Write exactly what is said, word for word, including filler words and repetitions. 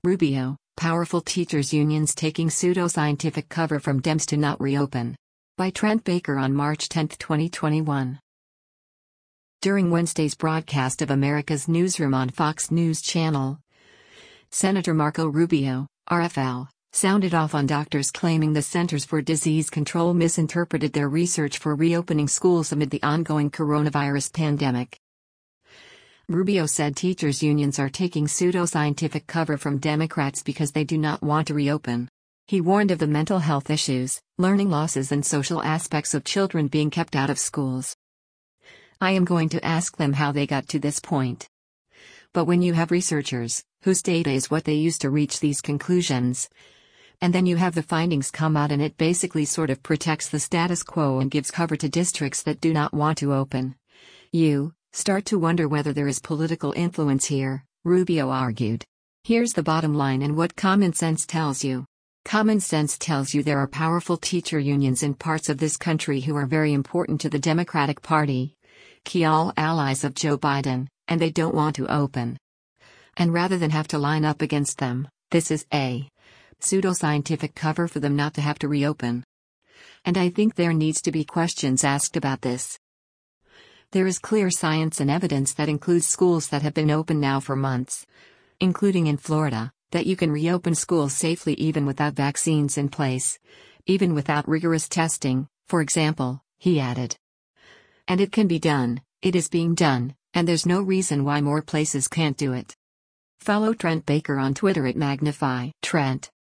Rubio, powerful teachers' unions taking pseudoscientific cover from Dems to not reopen. By Trent Baker on March tenth, twenty twenty-one. During Wednesday's broadcast of America's Newsroom on Fox News Channel, Senator Marco Rubio, R F L, sounded off on doctors claiming the Centers for Disease Control misinterpreted their research for reopening schools amid the ongoing coronavirus pandemic. Rubio said teachers' unions are taking pseudoscientific cover from Democrats because they do not want to reopen. He warned of the mental health issues, learning losses, and social aspects of children being kept out of schools. I am going to ask them how they got to this point. But when you have researchers, whose data is what they use to reach these conclusions, and then you have the findings come out and it basically sort of protects the status quo and gives cover to districts that do not want to open, you start to wonder whether there is political influence here, Rubio argued. Here's the bottom line and what common sense tells you. Common sense tells you there are powerful teacher unions in parts of this country who are very important to the Democratic Party, key all allies of Joe Biden, and they don't want to open. And rather than have to line up against them, this is a pseudoscientific cover for them not to have to reopen. And I think there needs to be questions asked about this. There is clear science and evidence that includes schools that have been open now for months, including in Florida, that you can reopen schools safely even without vaccines in place, even without rigorous testing, for example, he added. And it can be done, it is being done, and there's no reason why more places can't do it. Follow Trent Baker on Twitter at Magnify Trent.